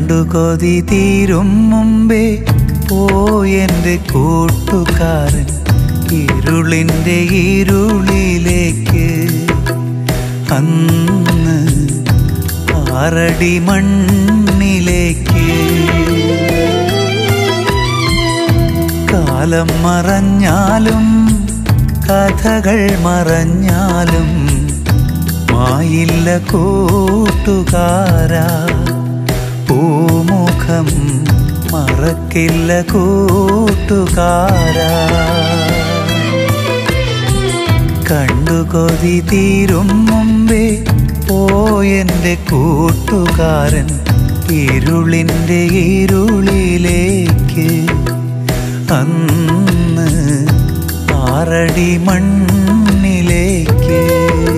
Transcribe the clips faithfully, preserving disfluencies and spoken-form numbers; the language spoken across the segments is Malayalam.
കണ്ടു കൊതി തീരും മുമ്പേ പോയെൻ്റെ കൂട്ടുകാരൻ ഇരുളിൻ്റെ ഇരുളിലേക്ക്. അന്ന് ആറടി മണ്ണിലേക്ക്. കാലം മറഞ്ഞാലും കഥകൾ മറഞ്ഞാലും മായില്ല കൂട്ടുകാരാ. പൂമുഖം മറക്കില്ല കൂട്ടുകാരാ. കണ്ടു കൊതി തീരും മുമ്പേ പോയെൻ്റെ കൂട്ടുകാരൻ ഇരുളിൻ്റെ ഇരുളിലേക്ക്. അന്ന് ആറടി മണ്ണിലേക്ക്.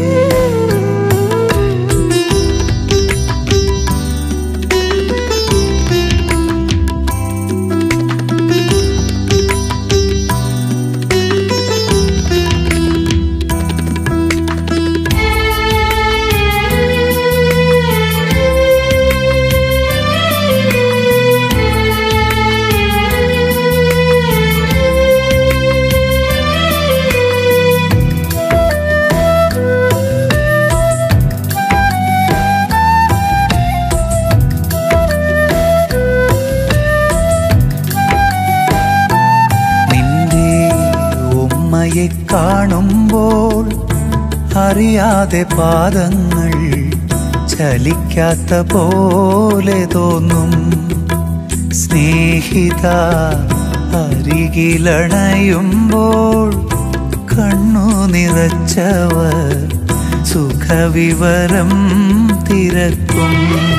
കാണുമ്പോൾ അറിയാതെ പാദങ്ങൾ ചലിക്കാത്ത പോലെ തോന്നും. സ്നേഹിത അരികിലണയുമ്പോൾ കണ്ണു നിറച്ചവർ സുഖവിവരം തിരക്കും.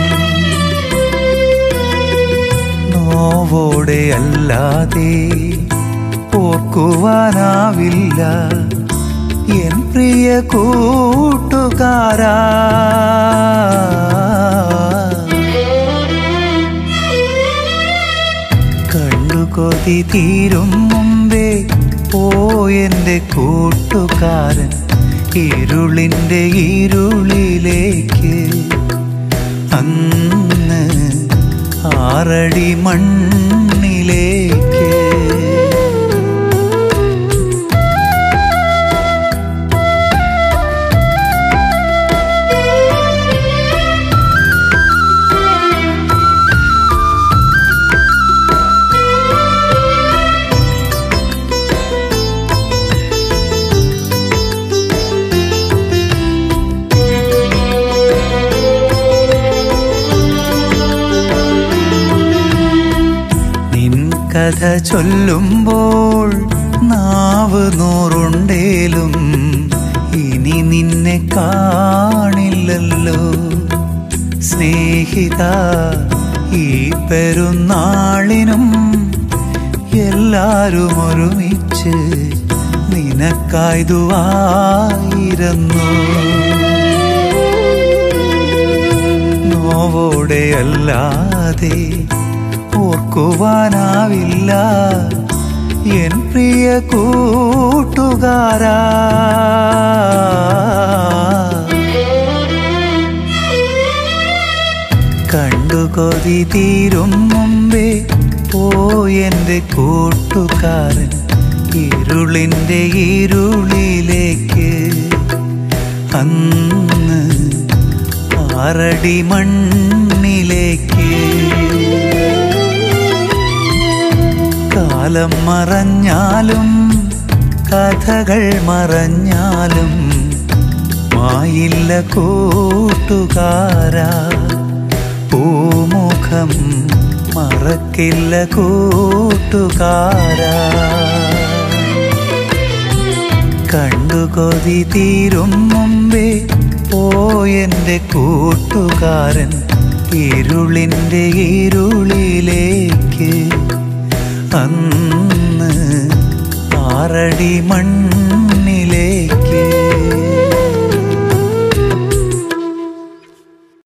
നോവോടെ അല്ലാതെ ഓർക്കുവാനാവില്ല എൻ പ്രിയ കൂട്ടുകാരാ. കണ്ടു കൊതി തീരും മുമ്പേ പോയെൻ്റെ കൂട്ടുകാരൻ ഇരുളിൻ്റെ ഇരുളിലേക്ക്. അന്ന് ആറടി മണ്ണിലേക്ക്. കഥ ചൊല്ലുമ്പോൾ നാവ് നൂറുണ്ടേലും ഇനി നിന്നെ കാണില്ലല്ലോ. സ്നേഹിത ഈ പെരുന്നാളിനും എല്ലാരും ഒരുമിച്ച് നിനക്കായി ദുആയിരുന്നു. നോവോടെ അല്ലാതെ ഓർക്കുവാനാവില്ല എൻ പ്രിയ കൂട്ടുകാരാ. കണ്ടു കൊതി തീരും മുമ്പേ പോയെൻ്റെ കൂട്ടുകാരൻ ഇരുളിൻ്റെ ഇരുളിലേക്ക്. അന്ന് ആറടി മണ്ണിലേക്ക്. കാലം മറഞ്ഞാലും കഥകൾ മറഞ്ഞാലും മായില്ല കൂട്ടുകാരാ. പൂമുഖം മറക്കില്ല കൂട്ടുകാരാ. കണ്ടു കൊതി തീരും മുമ്പേ പോയെൻ്റെ കൂട്ടുകാരൻ ഇരുളിൻ്റെ ഇരുളിലേക്ക്. അന്ന് ആറടി മണ്ണ്